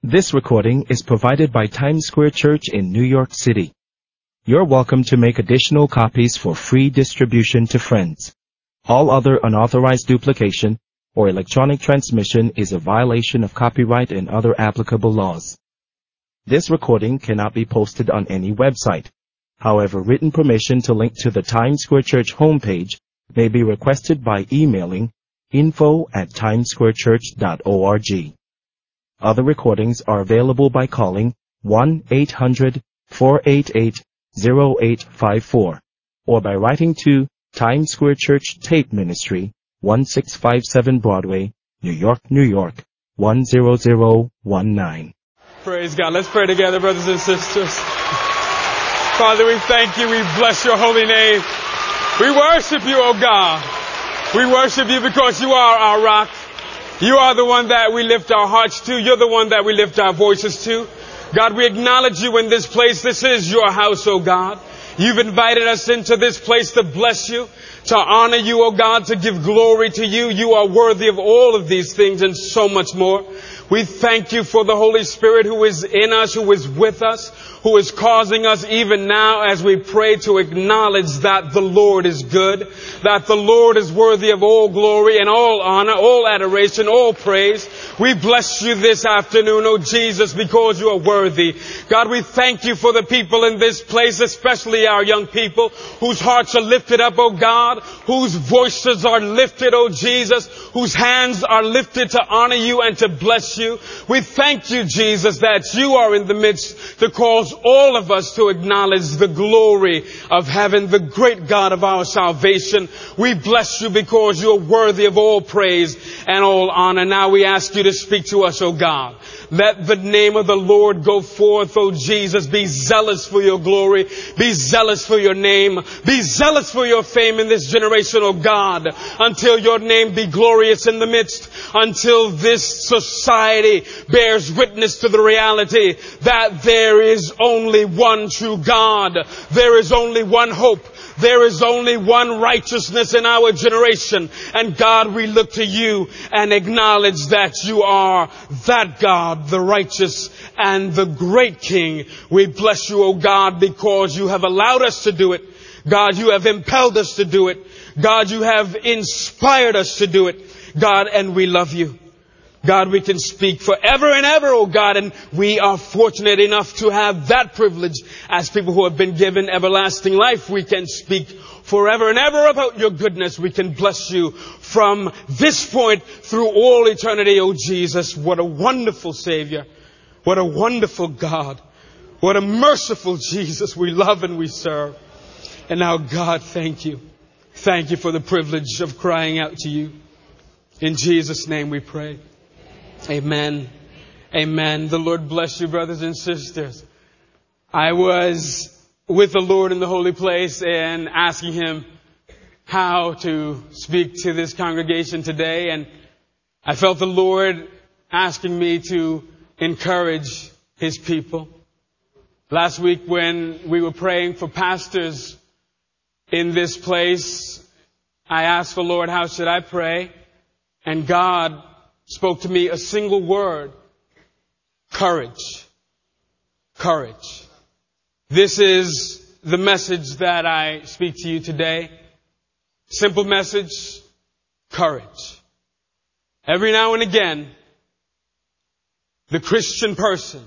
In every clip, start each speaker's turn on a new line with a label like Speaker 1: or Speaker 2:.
Speaker 1: This recording is provided by Times Square Church in New York City. You're welcome to make additional copies for free distribution to friends. All other unauthorized duplication or electronic transmission is a violation of copyright and other applicable laws. This recording cannot be posted on any website. However, written permission to link to the Times Square Church homepage may be requested by emailing info@timessquarechurch.org. Other recordings are available by calling 1-800-488-0854 or by writing to Times Square Church Tape Ministry, 1657 Broadway, New York, New York, 10019.
Speaker 2: Praise God. Let's pray together, brothers and sisters. Father, we thank you. We bless your holy name. We worship you, oh God. We worship you because you are our rock. You are the one that we lift our hearts to. You're the one that we lift our voices to. God, we acknowledge you in this place. This is your house, oh God. You've invited us into this place to bless you, to honor you, oh God, to give glory to you. You are worthy of all of these things and so much more. We thank you for the Holy Spirit who is in us, who is with us, who is causing us even now as we pray to acknowledge that the Lord is good, that the Lord is worthy of all glory and all honor, all adoration, all praise. We bless you this afternoon, oh Jesus, because you are worthy. God, we thank you for the people in this place, especially our young people, whose hearts are lifted up, oh God, whose voices are lifted, oh Jesus, whose hands are lifted to honor you and to bless you. We thank you, Jesus, that you are in the midst to cause all of us to acknowledge the glory of heaven, the great God of our salvation. We bless you because you're worthy of all praise and all honor. Now we ask you to speak to us, oh God. Let the name of the Lord go forth, oh Jesus. Be zealous for your glory. Be zealous for your name. Be zealous for your fame in this generation, oh God, until your name be glorious in the midst, until this society bears witness to the reality that there is only one true God. There is only one hope. There is only one righteousness in our generation. And God, we look to you and acknowledge that you are that God, the righteous and the great King. We bless you, O God, because you have allowed us to do it. God, you have impelled us to do it. God, you have inspired us to do it. God, and we love you. God, we can speak forever and ever, oh God, and we are fortunate enough to have that privilege as people who have been given everlasting life. We can speak forever and ever about your goodness. We can bless you from this point through all eternity, oh Jesus. What a wonderful Savior. What a wonderful God. What a merciful Jesus we love and we serve. And now, God, thank you. Thank you for the privilege of crying out to you. In Jesus' name we pray. Amen. Amen. The Lord bless you, brothers and sisters. I was with the Lord in the holy place and asking him how to speak to this congregation today. And I felt the Lord asking me to encourage his people. Last week when we were praying for pastors in this place, I asked the Lord, how should I pray? And God spoke to me a single word: courage. Courage. This is the message that I speak to you today. Simple message: courage. Every now and again, the Christian person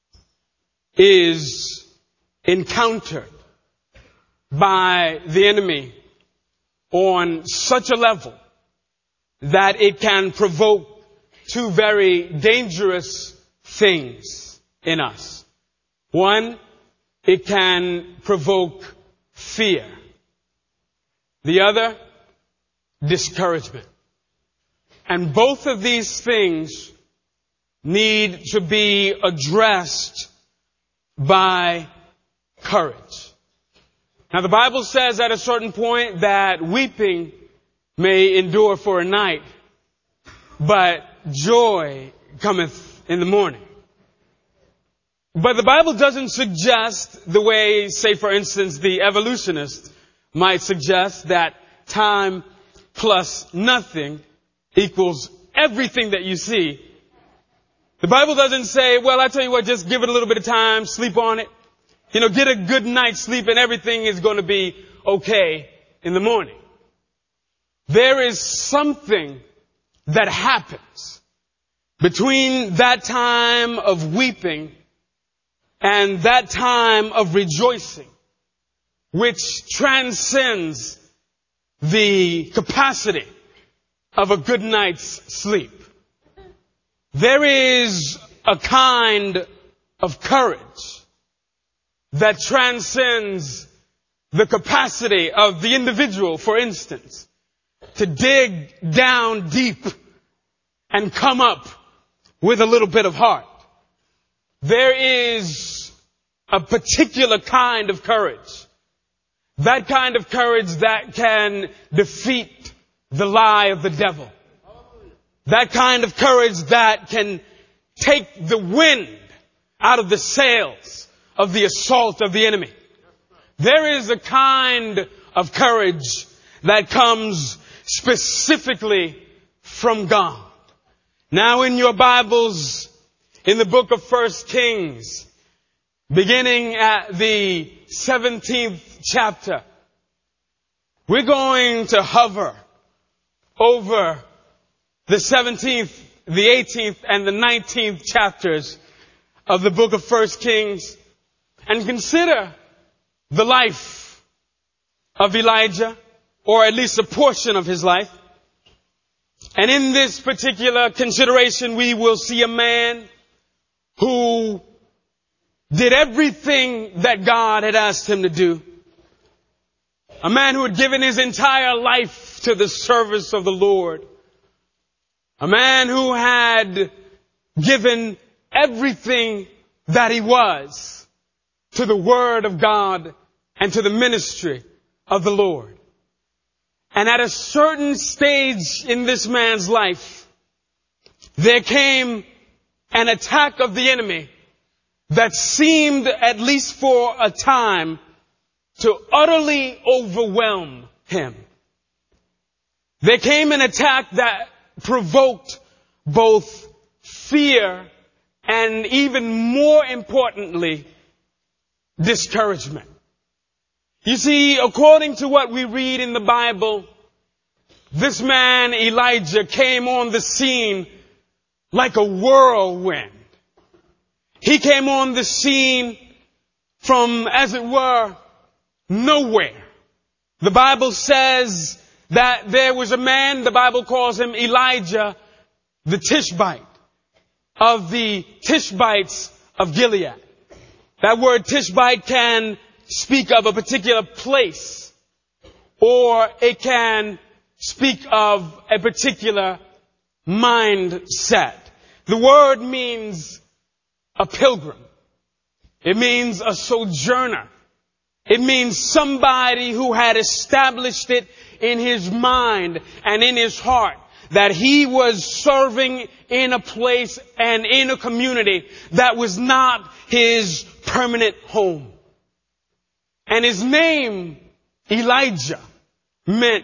Speaker 2: is encountered by the enemy on such a level that it can provoke two very dangerous things in us. One, it can provoke fear. The other, discouragement. And both of these things need to be addressed by courage. Now, the Bible says at a certain point that weeping may endure for a night, but joy cometh in the morning. But the Bible doesn't suggest the way, say for instance, the evolutionist might suggest, that time plus nothing equals everything that you see The Bible doesn't say, well, I tell you what, just give it a little bit of time, sleep on it. Get a good night's sleep and everything is going to be okay in the morning. There is something that happens between that time of weeping and that time of rejoicing, which transcends the capacity of a good night's sleep. There is a kind of courage that transcends the capacity of the individual, for instance, to dig down deep and come up with a little bit of heart. There is a particular kind of courage. That kind of courage that can defeat the lie of the devil. That kind of courage that can take the wind out of the sails of the assault of the enemy. There is a kind of courage that comes specifically from God. Now in your Bibles, in the book of 1 Kings, beginning at the 17th chapter, we're going to hover over the 17th, the 18th, and the 19th chapters of the book of 1 Kings and consider the life of Elijah, or at least a portion of his life. And in this particular consideration, we will see a man who did everything that God had asked him to do. A man who had given his entire life to the service of the Lord. A man who had given everything that he was to the Word of God and to the ministry of the Lord. And at a certain stage in this man's life, there came an attack of the enemy that seemed, at least for a time, to utterly overwhelm him. There came an attack that provoked both fear and, even more importantly, discouragement. You see, according to what we read in the Bible, this man, Elijah, came on the scene like a whirlwind. He came on the scene from, as it were, nowhere. The Bible says that there was a man, the Bible calls him Elijah, the Tishbite, of the Tishbites of Gilead. That word Tishbite can speak of a particular place, or it can speak of a particular mindset. The word means a pilgrim. It means a sojourner. It means somebody who had established it in his mind and in his heart that he was serving in a place and in a community that was not his permanent home. And his name, Elijah, meant,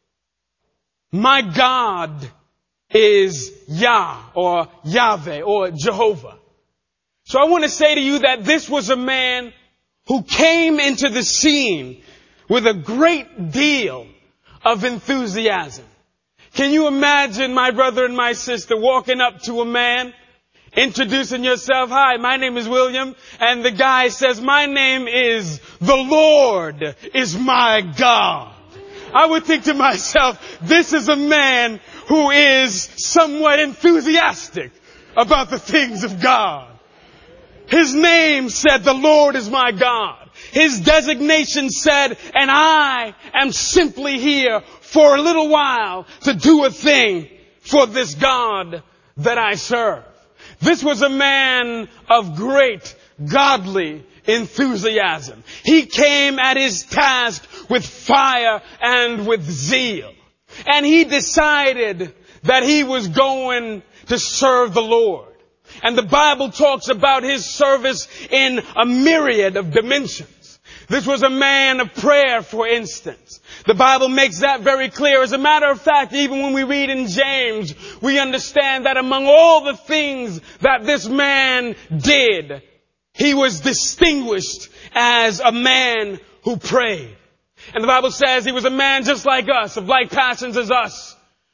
Speaker 2: my God is Yah, or Yahweh, or Jehovah. So I want to say to you that this was a man who came into the scene with a great deal of enthusiasm. Can you imagine, my brother and my sister, walking up to a man, introducing yourself? Hi, my name is William. And the guy says, my name is the Lord is my God. I would think to myself, this is a man who is somewhat enthusiastic about the things of God. His name said, the Lord is my God. His designation said, and I am simply here for a little while to do a thing for this God that I serve. This was a man of great godly enthusiasm. He came at his task with fire and with zeal. And he decided that he was going to serve the Lord. And the Bible talks about his service in a myriad of dimensions. This was a man of prayer, for instance. The Bible makes that very clear. As a matter of fact, even when we read in James, we understand that among all the things that this man did, he was distinguished as a man who prayed. And the Bible says he was a man just like us, of like passions as us.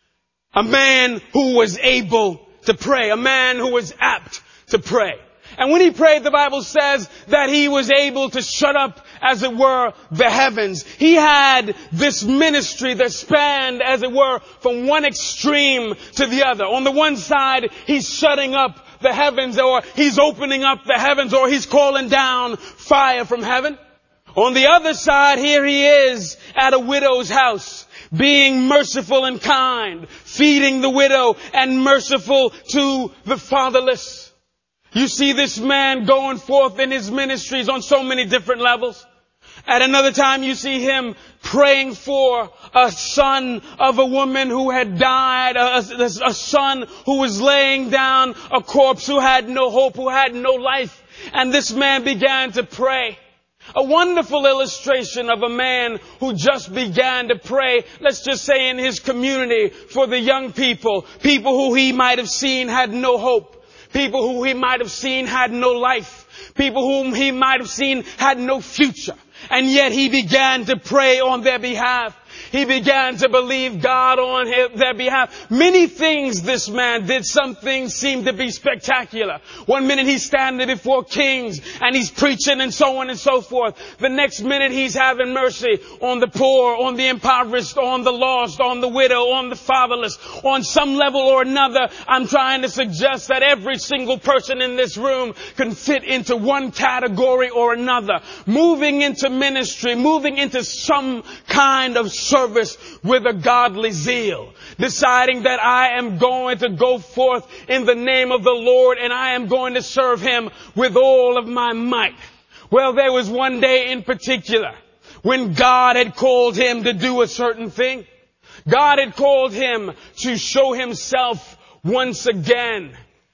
Speaker 2: A man who was able to pray. A man who was apt to pray. And when he prayed, the Bible says that he was able to shut up, as it were, the heavens. He had this ministry that spanned, as it were, from one extreme to the other. On the one side, he's shutting up the heavens, or he's opening up the heavens, or he's calling down fire from heaven. On the other side, here he is at a widow's house, being merciful and kind, feeding the widow and merciful to the fatherless. You see this man going forth in his ministries on so many different levels. At another time, you see him praying for a son of a woman who had died, a son who was laying down a corpse, who had no hope, who had no life. And this man began to pray. A wonderful illustration of a man who just began to pray, let's just say in his community, for the young people who he might have seen had no hope. People who he might have seen had no life. People whom he might have seen had no future. And yet he began to pray on their behalf. He began to believe God on their behalf. Many things this man did. Some things seemed to be spectacular. One minute he's standing before kings and he's preaching and so on and so forth. The next minute he's having mercy on the poor, on the impoverished, on the lost, on the widow, on the fatherless. On some level or another, I'm trying to suggest that every single person in this room can fit into one category or another. Moving into ministry, moving into some kind of service with a godly zeal, deciding that I am going to go forth in the name of the Lord and I am going to serve him with all of my might. Well, there was one day in particular when God had called him to do a certain thing. God had called him to show himself once again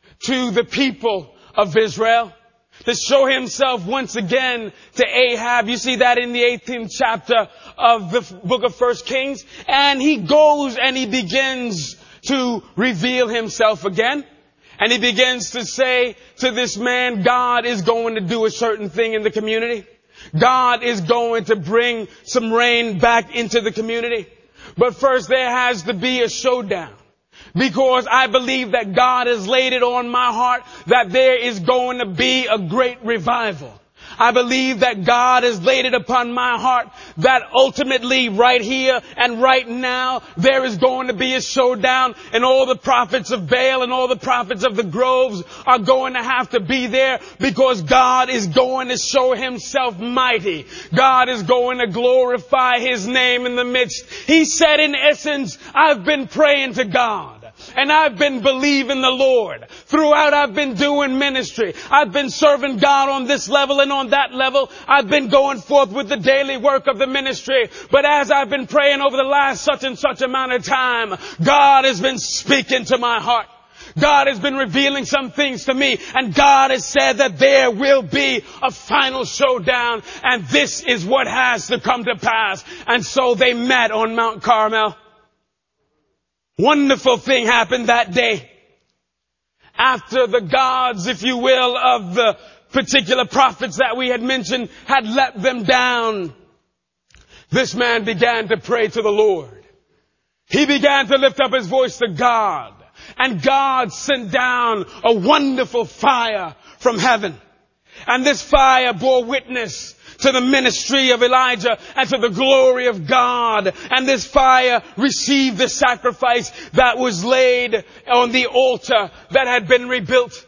Speaker 2: to the people of Israel. To show himself once again to Ahab. You see that in the 18th chapter of the book of 1 Kings. And he goes and he begins to reveal himself again. And he begins to say to this man, God is going to do a certain thing in the community. God is going to bring some rain back into the community. But first there has to be a showdown. Because I believe that God has laid it on my heart that there is going to be a great revival. I believe that God has laid it upon my heart that ultimately right here and right now there is going to be a showdown, and all the prophets of Baal and all the prophets of the groves are going to have to be there, because God is going to show himself mighty. God is going to glorify his name in the midst. He said, in essence, I've been praying to God. And I've been believing the Lord. Throughout I've been doing ministry. I've been serving God on this level and on that level. I've been going forth with the daily work of the ministry. But as I've been praying over the last such and such amount of time, God has been speaking to my heart. God has been revealing some things to me. And God has said that there will be a final showdown. And this is what has to come to pass. And so they met on Mount Carmel. Wonderful thing happened that day. After the gods, if you will, of the particular prophets that we had mentioned had let them down, this man began to pray to the Lord. He began to lift up his voice to God. And God sent down a wonderful fire from heaven. And this fire bore witness to the ministry of Elijah and to the glory of God. And this fire received the sacrifice that was laid on the altar that had been rebuilt.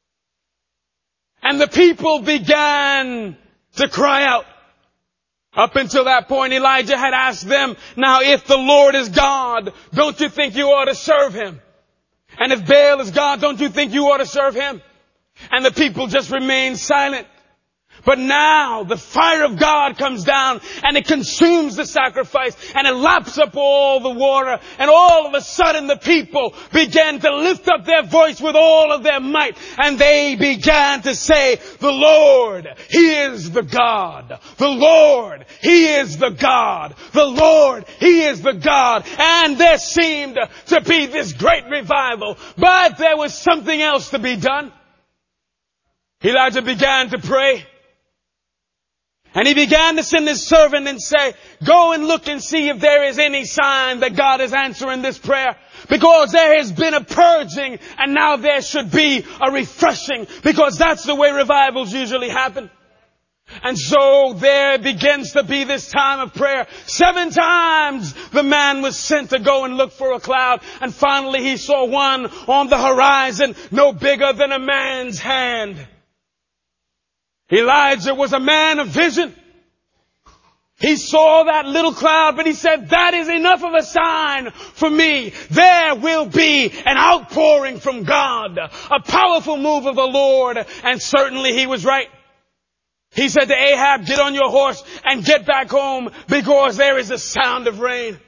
Speaker 2: And the people began to cry out. Up until that point, Elijah had asked them, now if the Lord is God, don't you think you ought to serve him? And if Baal is God, don't you think you ought to serve him? And the people just remained silent. But now the fire of God comes down and it consumes the sacrifice and it laps up all the water. And all of a sudden the people began to lift up their voice with all of their might. And they began to say, the Lord, He is the God. The Lord, He is the God. The Lord, He is the God. And there seemed to be this great revival. But there was something else to be done. Elijah began to pray. And he began to send his servant and say, go and look and see if there is any sign that God is answering this prayer. Because there has been a purging and now there should be a refreshing. Because that's the way revivals usually happen. And so there begins to be this time of prayer. 7 times the man was sent to go and look for a cloud. And finally he saw one on the horizon, no bigger than a man's hand. Elijah was a man of vision. He saw that little cloud, but he said, that is enough of a sign for me. There will be an outpouring from God, a powerful move of the Lord. And certainly he was right. He said to Ahab, get on your horse and get back home because there is a sound of rain.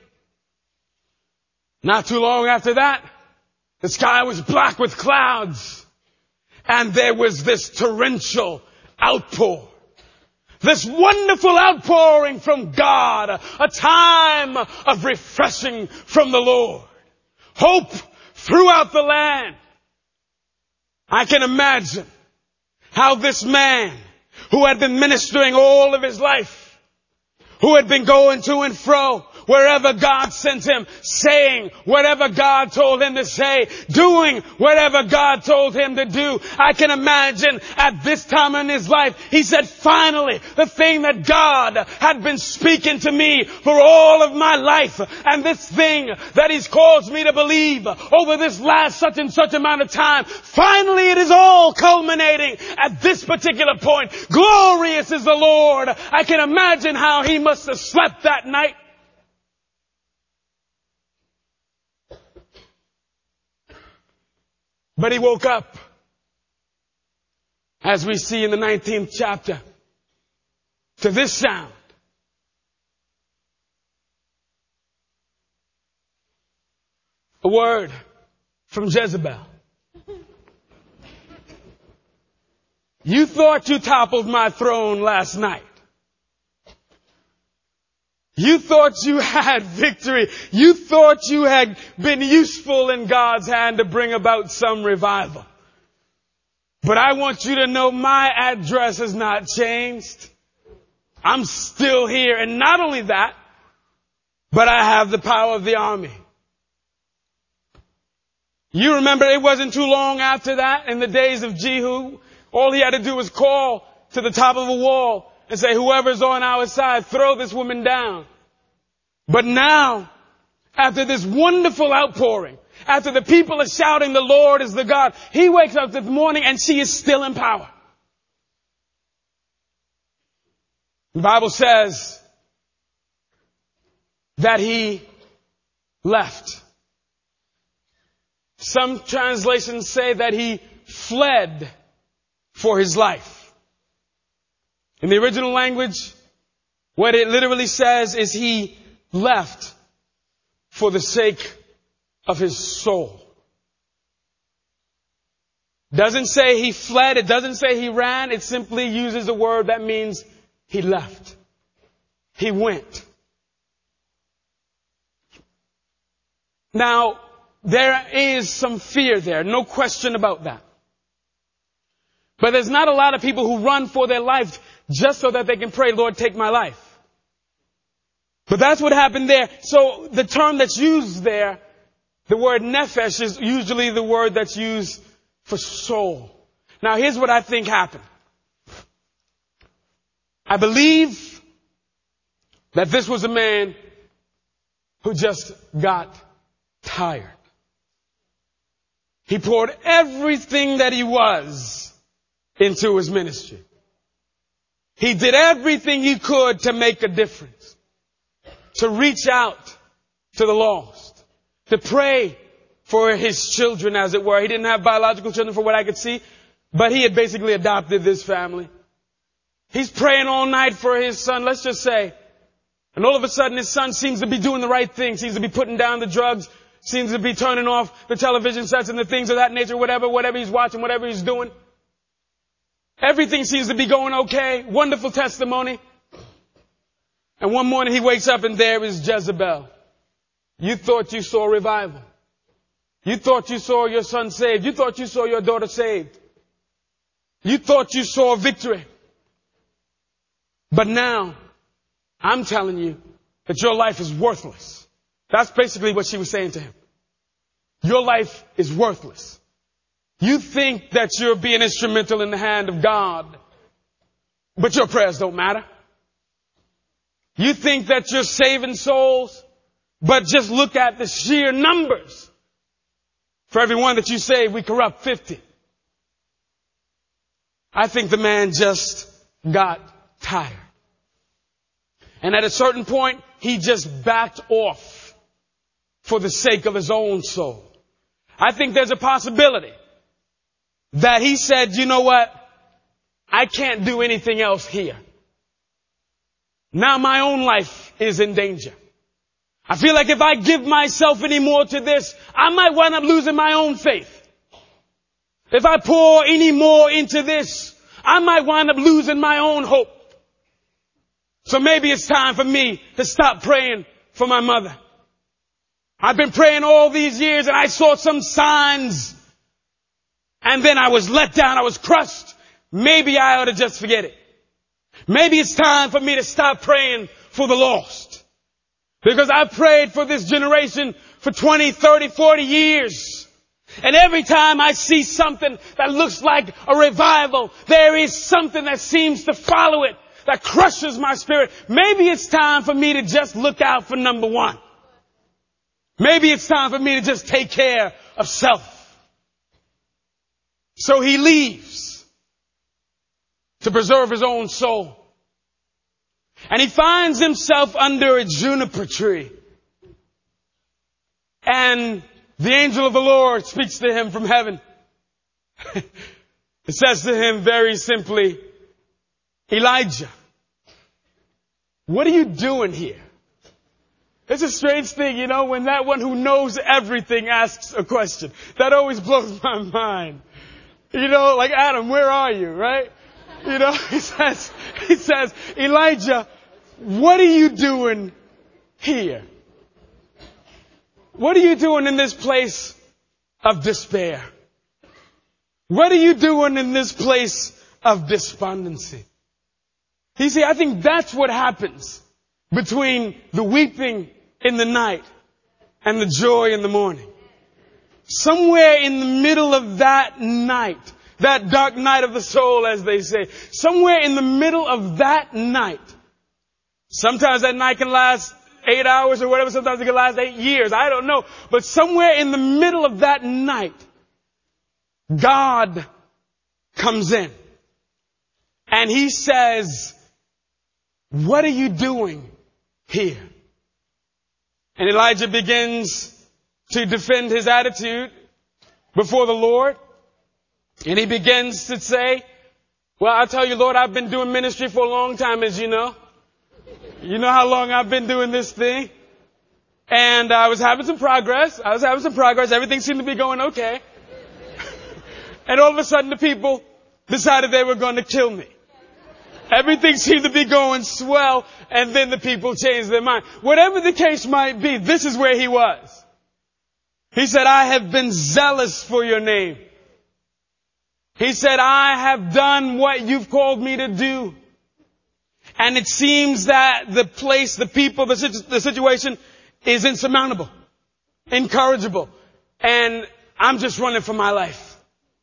Speaker 2: Not too long after that, the sky was black with clouds and there was this torrential outpour. This wonderful outpouring from God. A time of refreshing from the Lord. Hope throughout the land. I can imagine how this man who had been ministering all of his life, who had been going to and fro, wherever God sent him, saying whatever God told him to say, doing whatever God told him to do. I can imagine at this time in his life, he said, finally, the thing that God had been speaking to me for all of my life, and this thing that He's caused me to believe over this last such and such amount of time, finally it is all culminating at this particular point. Glorious is the Lord. I can imagine how he must have slept that night. But he woke up, as we see in the 19th chapter, to this sound. A word from Jezebel. You thought you toppled my throne last night. You thought you had victory. You thought you had been useful in God's hand to bring about some revival. But I want you to know my address has not changed. I'm still here. And not only that, but I have the power of the army. You remember it wasn't too long after that, in the days of Jehu, all he had to do was call to the top of a wall and say, whoever's on our side, throw this woman down. But now, after this wonderful outpouring, after the people are shouting, the Lord is the God, he wakes up this morning and she is still in power. The Bible says that he left. Some translations say that he fled for his life. In the original language, what it literally says is he left for the sake of his soul. Doesn't say he fled. It doesn't say he ran. It simply uses a word that means he left. He went. Now, there is some fear there. No question about that. But there's not a lot of people who run for their life just so that they can pray, Lord, take my life. But that's what happened there. So the term that's used there, the word nephesh, is usually the word that's used for soul. Now here's what I think happened. I believe that this was a man who just got tired. He poured everything that he was into his ministry. He did everything he could to make a difference, to reach out to the lost, to pray for his children, as it were. He didn't have biological children from what I could see, but he had basically adopted this family. He's praying all night for his son, let's just say. And all of a sudden his son seems to be doing the right thing, seems to be putting down the drugs, seems to be turning off the television sets and the things of that nature, whatever he's watching, whatever he's doing. Everything seems to be going okay. Wonderful testimony. And one morning he wakes up and there is Jezebel. You thought you saw revival. You thought you saw your son saved. You thought you saw your daughter saved. You thought you saw victory. But now, I'm telling you that your life is worthless. That's basically what she was saying to him. Your life is worthless. You think that you're being instrumental in the hand of God, but your prayers don't matter. You think that you're saving souls, but just look at the sheer numbers. For every one that you save, we corrupt 50. I think the man just got tired. And at a certain point, he just backed off for the sake of his own soul. I think there's a possibility that he said, you know what? I can't do anything else here. Now my own life is in danger. I feel like if I give myself any more to this, I might wind up losing my own faith. If I pour any more into this, I might wind up losing my own hope. So maybe it's time for me to stop praying for my mother. I've been praying all these years and I saw some signs and then I was let down. I was crushed. Maybe I ought to just forget it. Maybe it's time for me to stop praying for the lost. Because I've prayed for this generation for 20, 30, 40 years. And every time I see something that looks like a revival, there is something that seems to follow it that crushes my spirit. Maybe it's time for me to just look out for number one. Maybe it's time for me to just take care of self. So he leaves to preserve his own soul. And he finds himself under a juniper tree. And the angel of the Lord speaks to him from heaven. It says to him very simply, Elijah, what are you doing here? It's a strange thing, you know, when that one who knows everything asks a question. That always blows my mind. You know, like Adam, where are you, right? You know, he says, Elijah, what are you doing here? What are you doing in this place of despair? What are you doing in this place of despondency? You see, I think that's what happens between the weeping in the night and the joy in the morning. Somewhere in the middle of that night, that dark night of the soul, as they say, somewhere in the middle of that night, sometimes that night can last 8 hours or whatever, sometimes it can last 8 years, I don't know. But somewhere in the middle of that night, God comes in and he says, what are you doing here? And Elijah begins to defend his attitude before the Lord. And he begins to say, well, I'll tell you, Lord, I've been doing ministry for a long time, as you know. You know how long I've been doing this thing. And I was having some progress. Everything seemed to be going okay. And all of a sudden the people decided they were going to kill me. Everything seemed to be going swell, and then the people changed their mind. Whatever the case might be, this is where he was. He said, I have been zealous for your name. He said, I have done what you've called me to do. And it seems that the place, the people, the situation is insurmountable, incorrigible. And I'm just running for my life.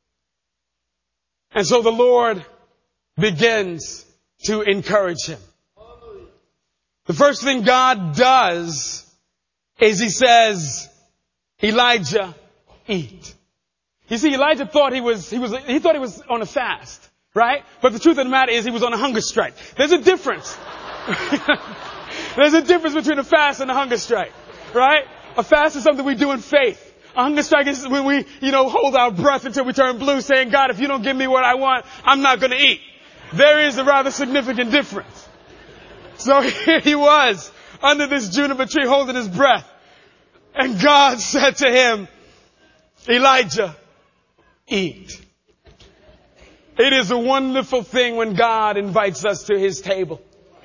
Speaker 2: And so the Lord begins to encourage him. The first thing God does is he says, Elijah, eat. You see, Elijah thought he was on a fast, right? But the truth of the matter is he was on a hunger strike. There's a difference. There's a difference between a fast and a hunger strike, right? A fast is something we do in faith. A hunger strike is when we, hold our breath until we turn blue saying, God, if you don't give me what I want, I'm not going to eat. There is a rather significant difference. So here he was under this juniper tree holding his breath. And God said to him, Elijah, eat. It is a wonderful thing when God invites us to his table.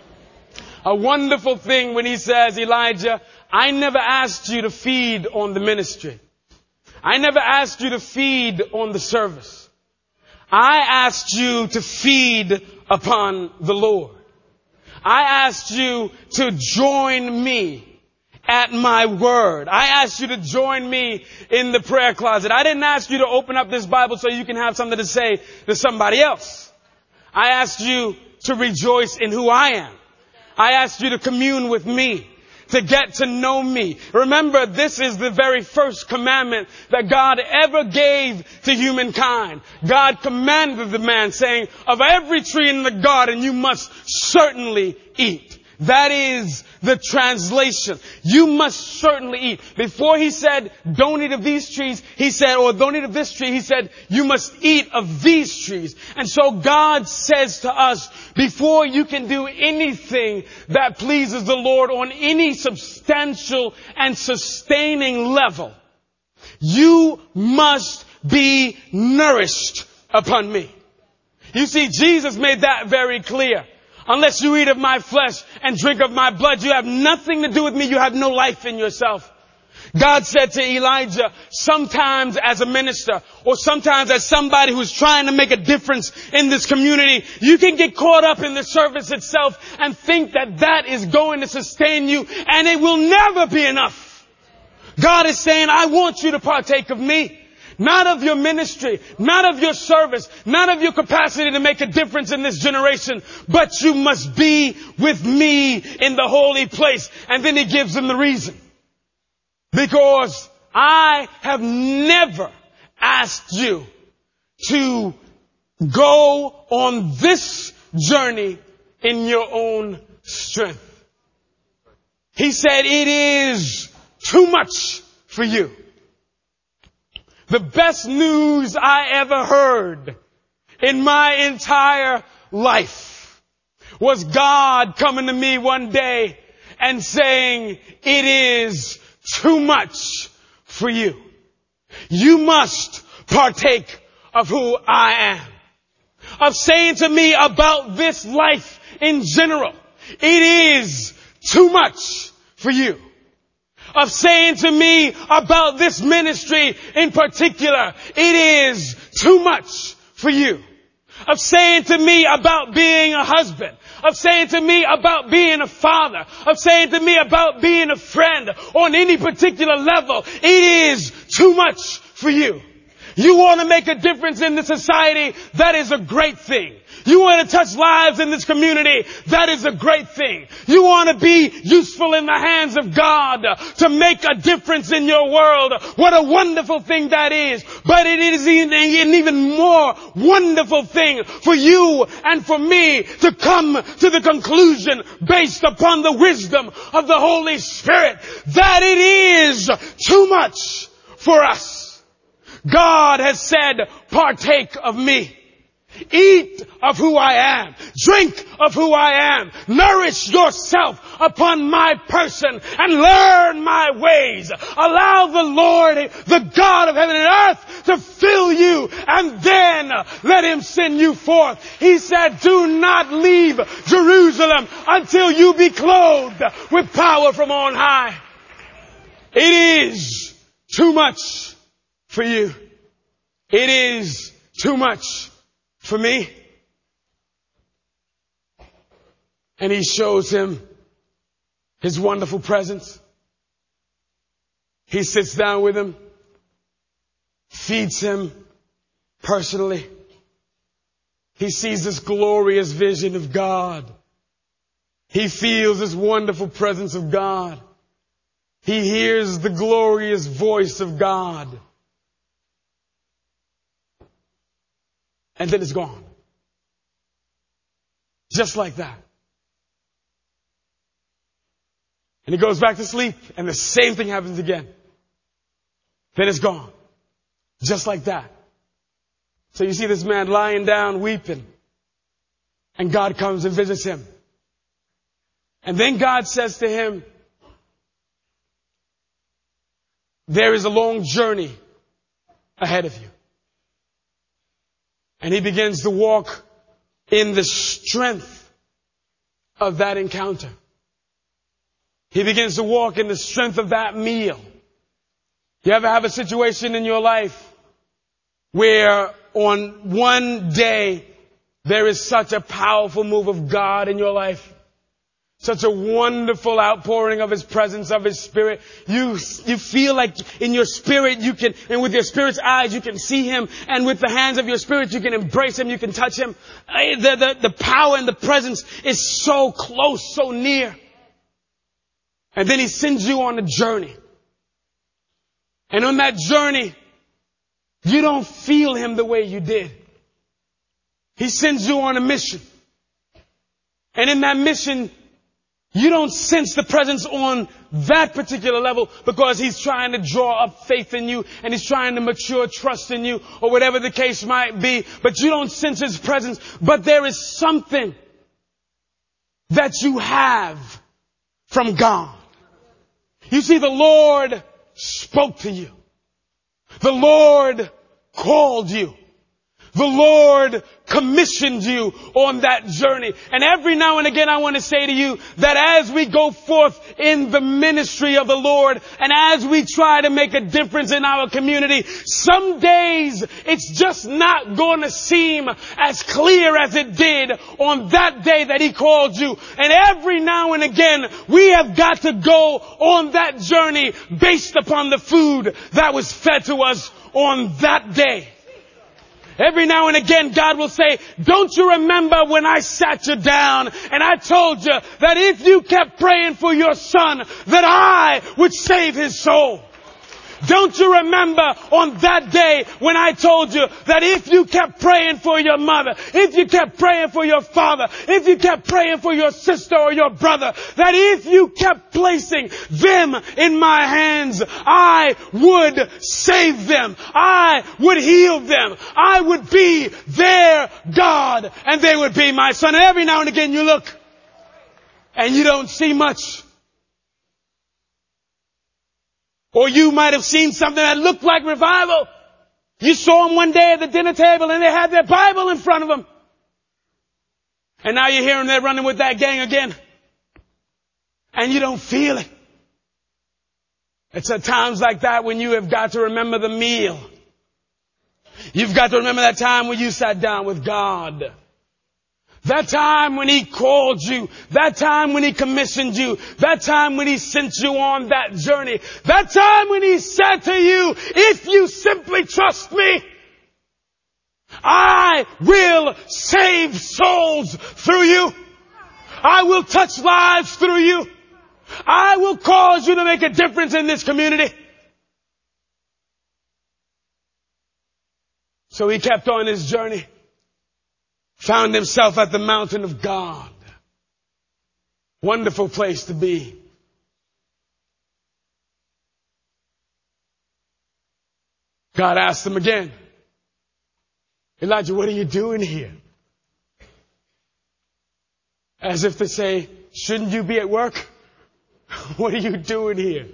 Speaker 2: A wonderful thing when he says, Elijah, I never asked you to feed on the ministry. I never asked you to feed on the service. I asked you to feed upon the Lord. I asked you to join me at my word. I asked you to join me in the prayer closet. I didn't ask you to open up this Bible so you can have something to say to somebody else. I asked you to rejoice in who I am. I asked you to commune with me, to get to know me. Remember, this is the very first commandment that God ever gave to humankind. God commanded the man, saying, of every tree in the garden you must certainly eat. That is the translation. You must certainly eat. Before he said, don't eat of these trees, he said, or don't eat of this tree, he said, you must eat of these trees. And so God says to us, before you can do anything that pleases the Lord on any substantial and sustaining level, you must be nourished upon me. You see, Jesus made that very clear. Unless you eat of my flesh and drink of my blood, you have nothing to do with me. You have no life in yourself. God said to Elijah, sometimes as a minister or sometimes as somebody who's trying to make a difference in this community, you can get caught up in the service itself and think that that is going to sustain you, and it will never be enough. God is saying, I want you to partake of me. Not of your ministry, not of your service, not of your capacity to make a difference in this generation, but you must be with me in the holy place. And then he gives them the reason. Because I have never asked you to go on this journey in your own strength. He said, it is too much for you. The best news I ever heard in my entire life was God coming to me one day and saying, it is too much for you. You must partake of who I am. Of saying to me about this life in general, it is too much for you. Of saying to me about this ministry in particular, it is too much for you. Of saying to me about being a husband, of saying to me about being a father, of saying to me about being a friend on any particular level, it is too much for you. You want to make a difference in the society, that is a great thing. You want to touch lives in this community, that is a great thing. You want to be useful in the hands of God to make a difference in your world. What a wonderful thing that is. But it is an even more wonderful thing for you and for me to come to the conclusion, based upon the wisdom of the Holy Spirit, that it is too much for us. God has said, partake of me. Eat of who I am. Drink of who I am. Nourish yourself upon my person and learn my ways. Allow the Lord, the God of heaven and earth, to fill you, and then let him send you forth. He said, do not leave Jerusalem until you be clothed with power from on high. It is too much for you. It is too much for me. And he shows him his wonderful presence. He sits down with him, feeds him personally. He sees this glorious vision of God. He feels this wonderful presence of God. He hears the glorious voice of God. And then it's gone. Just like that. And he goes back to sleep, and the same thing happens again. Then it's gone. Just like that. So you see this man lying down weeping. And God comes and visits him. And then God says to him, there is a long journey ahead of you. And he begins to walk in the strength of that encounter. He begins to walk in the strength of that meal. You ever have a situation in your life where on one day there is such a powerful move of God in your life? Such a wonderful outpouring of His presence, of His Spirit. You feel like in your spirit you can, and with your spirit's eyes you can see Him, and with the hands of your spirit you can embrace Him, you can touch Him. The power and the presence is so close, so near. And then He sends you on a journey. And on that journey, you don't feel Him the way you did. He sends you on a mission. And in that mission, you don't sense the presence on that particular level because He's trying to draw up faith in you and He's trying to mature trust in you or whatever the case might be. But you don't sense His presence. But there is something that you have from God. You see, the Lord spoke to you. The Lord called you. The Lord commissioned you on that journey. And every now and again I want to say to you that as we go forth in the ministry of the Lord and as we try to make a difference in our community, some days it's just not going to seem as clear as it did on that day that He called you. And every now and again we have got to go on that journey based upon the food that was fed to us on that day. Every now and again, God will say, don't you remember when I sat you down and I told you that if you kept praying for your son, that I would save his soul? Don't you remember on that day when I told you that if you kept praying for your mother, if you kept praying for your father, if you kept praying for your sister or your brother, that if you kept placing them in my hands, I would save them. I would heal them. I would be their God and they would be my son. And every now and again you look and you don't see much. Or you might have seen something that looked like revival. You saw them one day at the dinner table and they had their Bible in front of them. And now you hear them, they're running with that gang again. And you don't feel it. It's at times like that when you have got to remember the meal. You've got to remember that time when you sat down with God. That time when He called you, that time when He commissioned you, that time when He sent you on that journey, that time when He said to you, if you simply trust me, I will save souls through you. I will touch lives through you. I will cause you to make a difference in this community. So He kept on His journey. Found himself at the mountain of God. Wonderful place to be. God asked him again, Elijah, what are you doing here? As if to say, shouldn't you be at work? What are you doing here?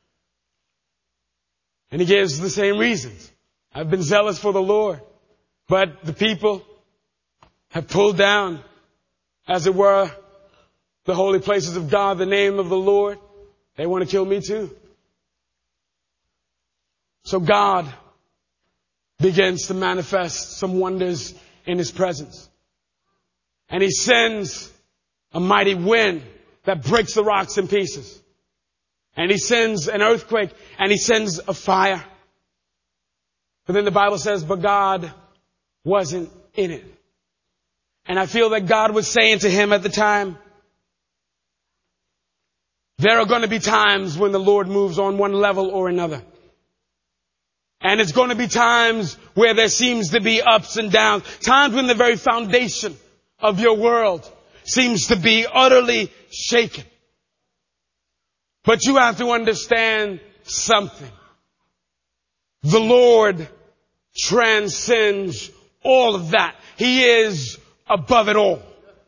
Speaker 2: And he gives the same reasons. I've been zealous for the Lord, but the people have pulled down, as it were, the holy places of God, the name of the Lord. They want to kill me too. So God begins to manifest some wonders in His presence. And He sends a mighty wind that breaks the rocks in pieces. And He sends an earthquake and He sends a fire. But then the Bible says, but God wasn't in it. And I feel that God was saying to him at the time, there are going to be times when the Lord moves on one level or another. And it's going to be times where there seems to be ups and downs. Times when the very foundation of your world seems to be utterly shaken. But you have to understand something. The Lord transcends all of that. He is above it all.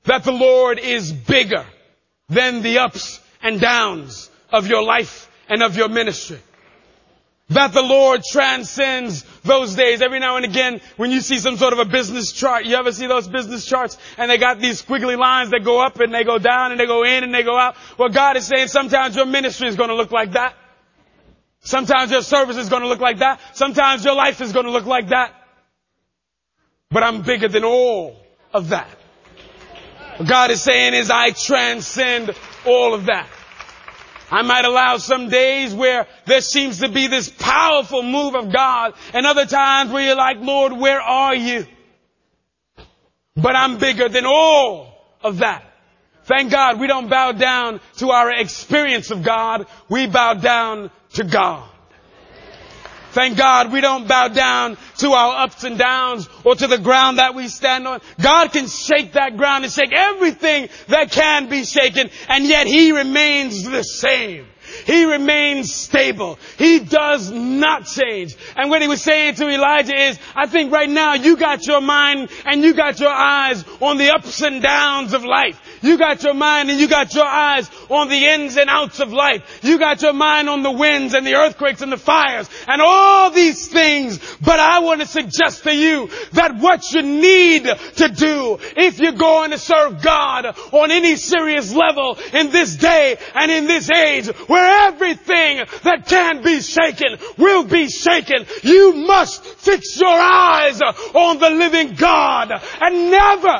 Speaker 2: that the Lord is bigger than the ups and downs of your life and of your ministry. That the Lord transcends those days. Every now and again, when you see some sort of a business chart, you ever see those business charts and they got these squiggly lines that go up and they go down and they go in and they go out? Well, God is saying sometimes your ministry is going to look like that. Sometimes your service is going to look like that. Sometimes your life is going to look like that. But I'm bigger than all of that. What God is saying is I transcend all of that. I might allow some days where there seems to be this powerful move of God, and other times where you're like, Lord, where are you? But I'm bigger than all of that. Thank God we don't bow down to our experience of God. We bow down to God. Thank God we don't bow down to our ups and downs or to the ground that we stand on. God can shake that ground and shake everything that can be shaken, and yet He remains the same. He remains stable. He does not change. And what He was saying to Elijah is, I think right now you got your mind and you got your eyes on the ups and downs of life. You got your mind and you got your eyes on the ins and outs of life. You got your mind on the winds and the earthquakes and the fires and all these things. But I want to suggest to you that what you need to do if you're going to serve God on any serious level in this day and in this age where everything that can be shaken will be shaken, you must fix your eyes on the living God and never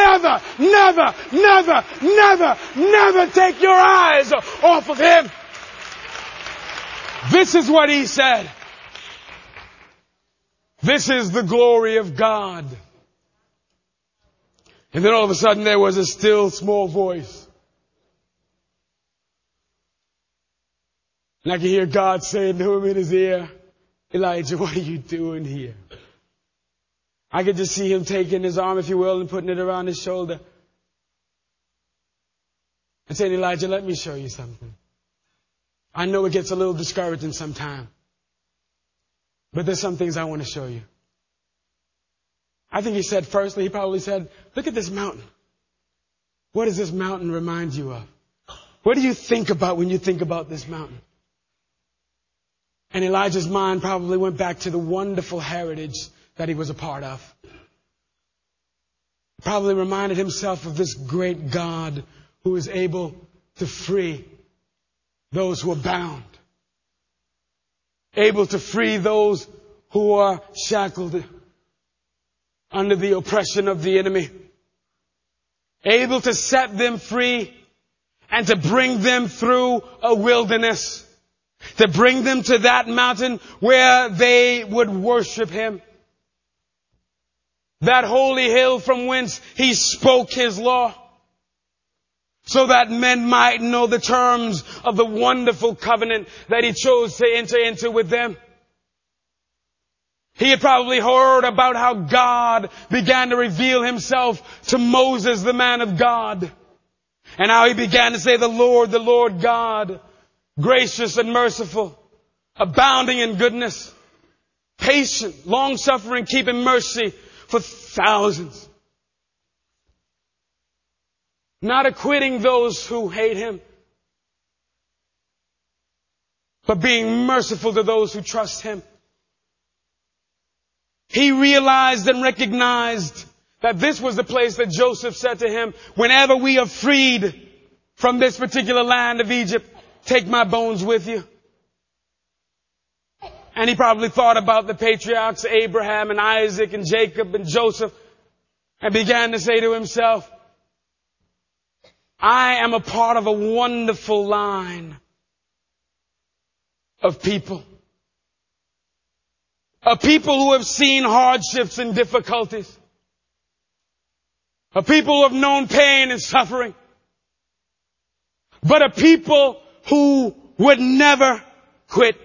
Speaker 2: take your eyes off of Him. This is what He said. This is the glory of God. And then all of a sudden there was a still small voice. And I can hear God saying to him in his ear, Elijah, what are you doing here? I could just see Him taking his arm, if you will, and putting it around his shoulder. And saying, Elijah, let me show you something. I know it gets a little discouraging sometimes. But there's some things I want to show you. I think he probably said, look at this mountain. What does this mountain remind you of? What do you think about when you think about this mountain? And Elijah's mind probably went back to the wonderful heritage that he was a part of. Probably reminded himself of this great God who is able to free those who are bound. Able to free those who are shackled under the oppression of the enemy. Able to set them free and to bring them through a wilderness. To bring them to that mountain where they would worship Him. That holy hill from whence He spoke His law. So that men might know the terms of the wonderful covenant that He chose to enter into with them. He had probably heard about how God began to reveal Himself to Moses, the man of God. And how He began to say, the Lord God, gracious and merciful, abounding in goodness, patient, long-suffering, keeping mercy for thousands. Not acquitting those who hate Him, but being merciful to those who trust Him. He realized and recognized that this was the place that Joseph said to him, whenever we are freed from this particular land of Egypt, take my bones with you. And he probably thought about the patriarchs, Abraham and Isaac and Jacob and Joseph, and began to say to himself, I am a part of a wonderful line of people. A people who have seen hardships and difficulties. A people who have known pain and suffering. But a people who would never quit.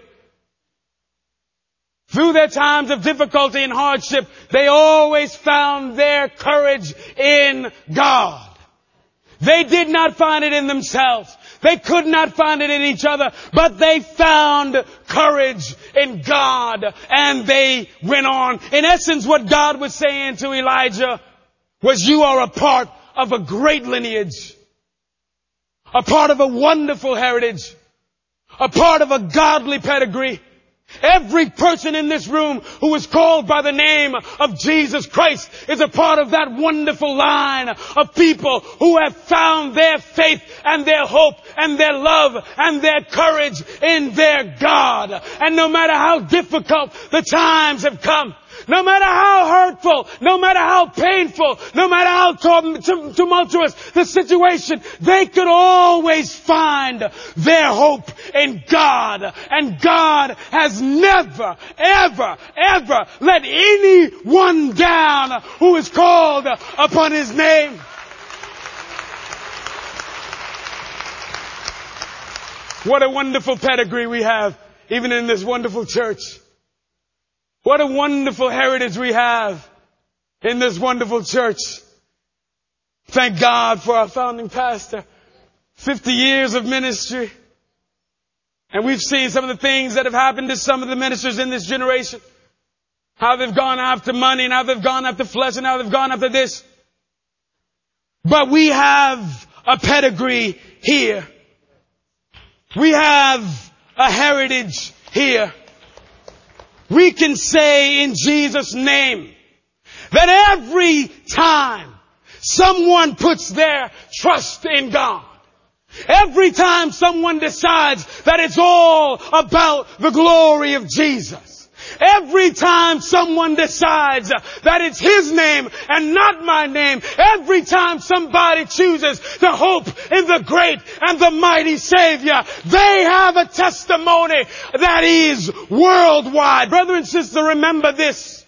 Speaker 2: Through their times of difficulty and hardship, they always found their courage in God. They did not find it in themselves. They could not find it in each other, but they found courage in God and they went on. In essence, what God was saying to Elijah was, you are a part of a great lineage, a part of a wonderful heritage, a part of a godly pedigree. Every person in this room who is called by the name of Jesus Christ is a part of that wonderful line of people who have found their faith and their hope and their love and their courage in their God. And no matter how difficult the times have come, no matter how hurtful, no matter how painful, no matter how tumultuous the situation, they could always find their hope in God. And God has never, ever, ever let anyone down who is called upon His name. What a wonderful pedigree we have, even in this wonderful church. What a wonderful heritage we have in this wonderful church. Thank God for our founding pastor. 50 years of ministry. And we've seen some of the things that have happened to some of the ministers in this generation. How they've gone after money and how they've gone after flesh and how they've gone after this. But we have a pedigree here. We have a heritage here. We can say in Jesus' name that every time someone puts their trust in God, every time someone decides that it's all about the glory of Jesus, every time someone decides that it's His name and not my name, every time somebody chooses to hope in the great and the mighty Savior, they have a testimony that is worldwide. Brother and sister, remember this.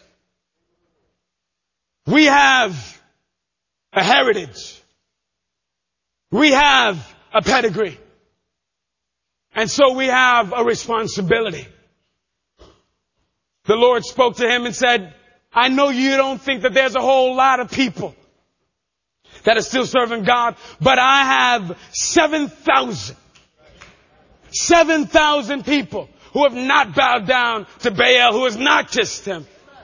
Speaker 2: We have a heritage. We have a pedigree. And so we have a responsibility. The Lord spoke to him and said, I know you don't think that there's a whole lot of people that are still serving God, but I have 7,000 people who have not bowed down to Baal, who has not kissed Him.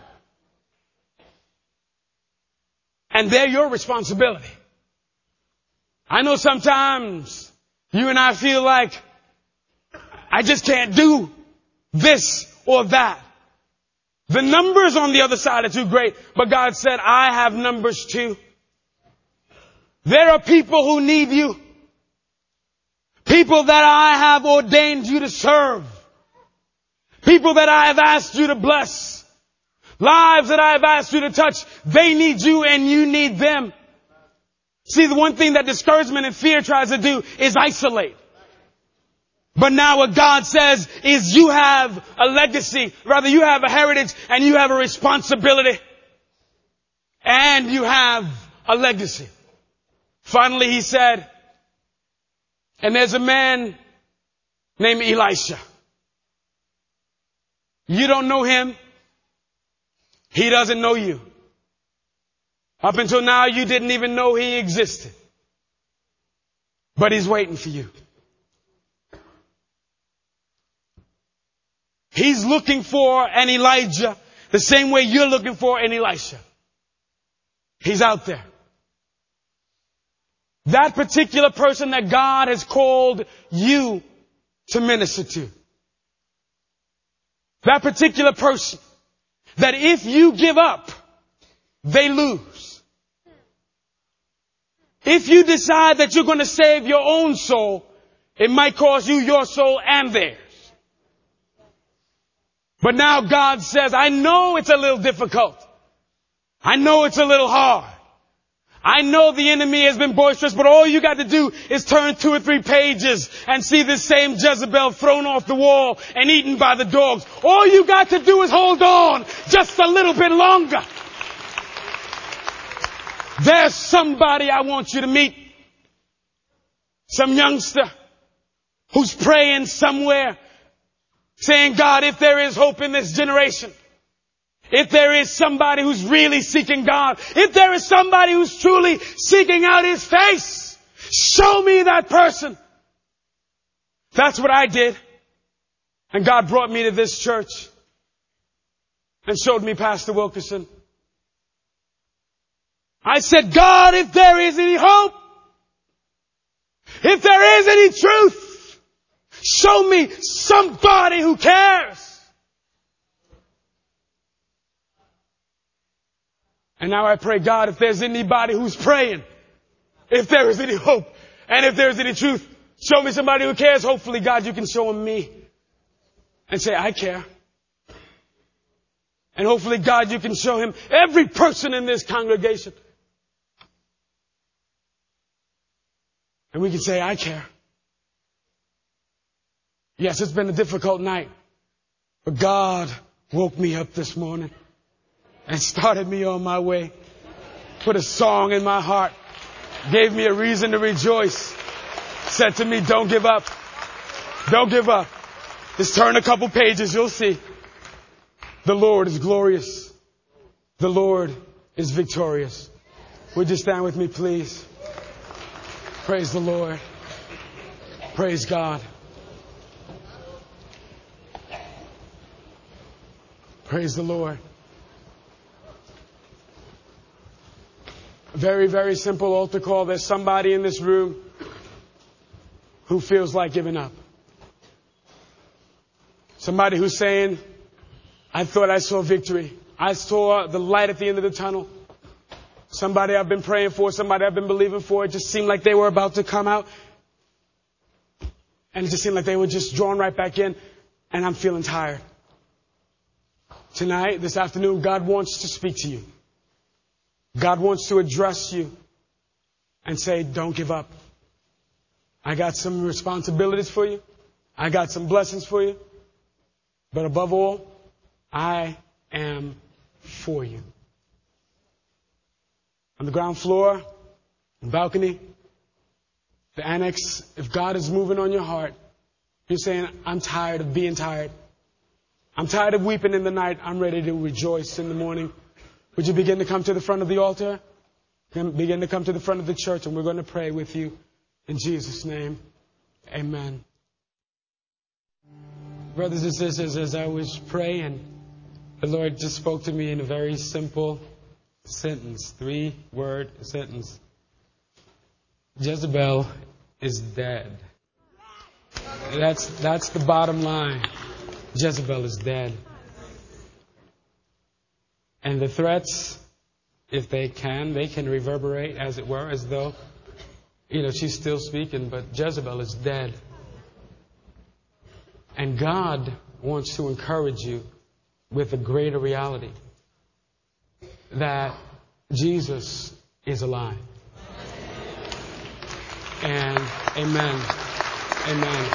Speaker 2: And they're your responsibility. I know sometimes you and I feel like I just can't do this or that. The numbers on the other side are too great, but God said, I have numbers too. There are people who need you. People that I have ordained you to serve. People that I have asked you to bless. Lives that I have asked you to touch. They need you and you need them. See, the one thing that discouragement and fear tries to do is isolate. But now what God says is you have a legacy, rather you have a heritage and you have a responsibility and you have a legacy. Finally, He said, and there's a man named Elisha. You don't know him. He doesn't know you. Up until now, you didn't even know he existed. But he's waiting for you. He's looking for an Elijah the same way you're looking for an Elisha. He's out there. That particular person that God has called you to minister to. That particular person that if you give up, they lose. If you decide that you're going to save your own soul, it might cost you your soul and theirs. But now God says, I know it's a little difficult. I know it's a little hard. I know the enemy has been boisterous, but all you got to do is turn 2 or 3 pages and see this same Jezebel thrown off the wall and eaten by the dogs. All you got to do is hold on just a little bit longer. There's somebody I want you to meet. Some youngster who's praying somewhere saying, God, if there is hope in this generation, if there is somebody who's really seeking God, if there is somebody who's truly seeking out His face, show me that person. That's what I did. And God brought me to this church and showed me Pastor Wilkerson. I said, God, if there is any hope, if there is any truth, show me somebody who cares. And now I pray, God, if there's anybody who's praying, if there is any hope, and if there's any truth, show me somebody who cares. Hopefully, God, you can show him me and say, I care. And hopefully, God, you can show him every person in this congregation. And we can say, I care. Yes, it's been a difficult night, but God woke me up this morning and started me on my way, put a song in my heart, gave me a reason to rejoice, said to me, don't give up. Don't give up. Just turn a couple pages, you'll see. The Lord is glorious. The Lord is victorious. Would you stand with me, please? Praise the Lord. Praise God. Praise the Lord. Very, very simple altar call. There's somebody in this room who feels like giving up. Somebody who's saying, I thought I saw victory. I saw the light at the end of the tunnel. Somebody I've been praying for, somebody I've been believing for. It just seemed like they were about to come out. And it just seemed like they were just drawn right back in. And I'm feeling tired. Tonight, this afternoon, God wants to speak to you. God wants to address you and say, don't give up. I got some responsibilities for you. I got some blessings for you. But above all, I am for you. On the ground floor, the balcony, the annex, if God is moving on your heart, you're saying, I'm tired of being tired. I'm tired of weeping in the night. I'm ready to rejoice in the morning. Would you begin to come to the front of the altar? Begin to come to the front of the church, and we're going to pray with you in Jesus' name. Amen. Brothers and sisters, as I was praying, the Lord just spoke to me in a very simple sentence, 3-word sentence. Jezebel is dead. That's the bottom line. Jezebel is dead. And the threats, if they can reverberate, as it were, as though, she's still speaking, but Jezebel is dead. And God wants to encourage you with a greater reality that Jesus is alive. And amen. Amen.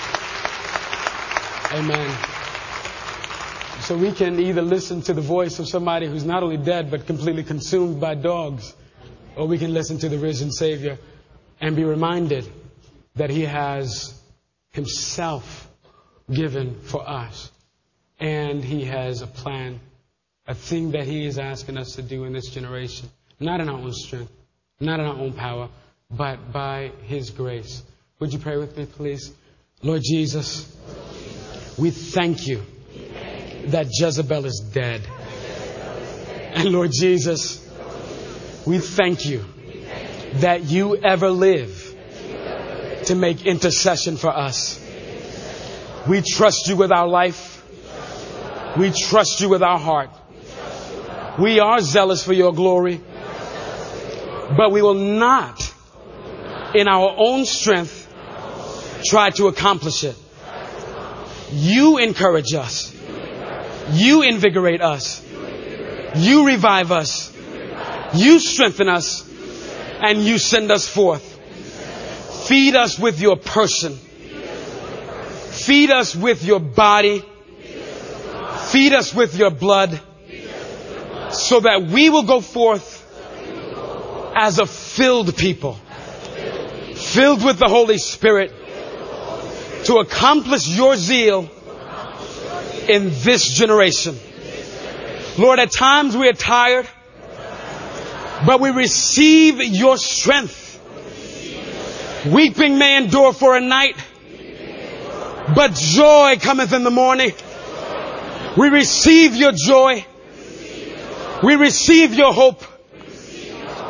Speaker 2: Amen. So we can either listen to the voice of somebody who's not only dead but completely consumed by dogs, or we can listen to the risen Savior and be reminded that He has Himself given for us. And He has a plan, a thing that He is asking us to do in this generation. Not in our own strength, not in our own power, but by His grace. Would you pray with me, please? Lord Jesus, we thank you that Jezebel is dead. And Lord Jesus, we thank you that you ever live to make intercession for us. We trust you with our life. We trust you with our heart. We are zealous for your glory, but we will not, in our own strength, try to accomplish it. You encourage us. You invigorate us. You revive us. You strengthen us. And you send us forth. Feed us with your person. Feed us with your body. Feed us with your blood. So that we will go forth as a filled people. Filled with the Holy Spirit. To accomplish your zeal in this generation. Lord, at times we are tired, but we receive your strength. Weeping may endure for a night, but joy cometh in the morning. We receive your joy. We receive your hope.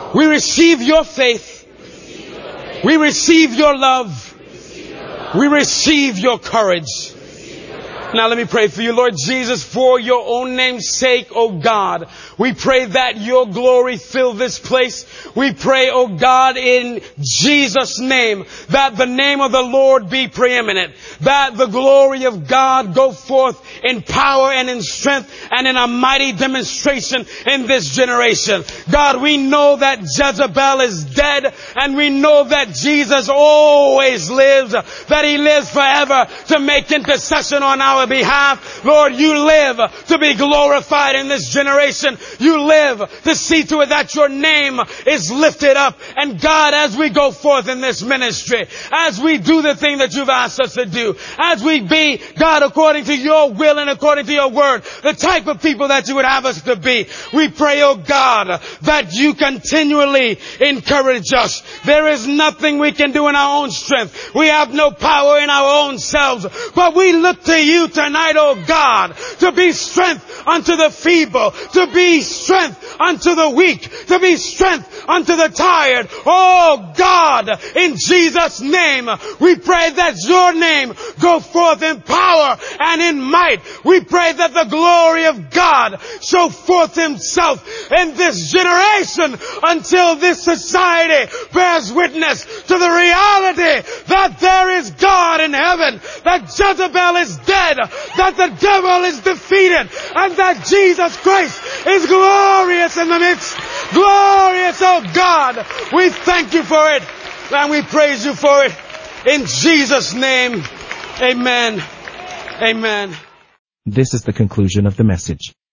Speaker 2: We receive your faith. We receive your love. We receive your courage. Now let me pray for you, Lord Jesus, for your own name's sake, oh God. We pray that your glory fill this place. We pray, oh God, in Jesus' name, that the name of the Lord be preeminent, that the glory of God go forth in power and in strength and in a mighty demonstration in this generation. God, we know that Jezebel is dead, and we know that Jesus always lives, that he lives forever to make intercession on our behalf. Lord, you live to be glorified in this generation. You live to see to it that your name is lifted up. And God, as we go forth in this ministry, as we do the thing that you've asked us to do, as we be, God, according to your will and according to your word, the type of people that you would have us to be, we pray, oh God, that you continually encourage us. There is nothing we can do in our own strength. We have no power in our own selves, but we look to you tonight, oh God, to be strength unto the feeble, to be strength unto the weak, to be strength unto the tired. Oh God, in Jesus' name, we pray that your name go forth in power and in might. We pray that the glory of God show forth himself in this generation until this society bears witness to the reality that there is God in heaven, that Jezebel is dead, that the devil is defeated, and that Jesus Christ is glorious in the midst. Glorious, oh God. We thank you for it, and we praise you for it. In Jesus' name, amen. Amen.
Speaker 1: This is the conclusion of the message.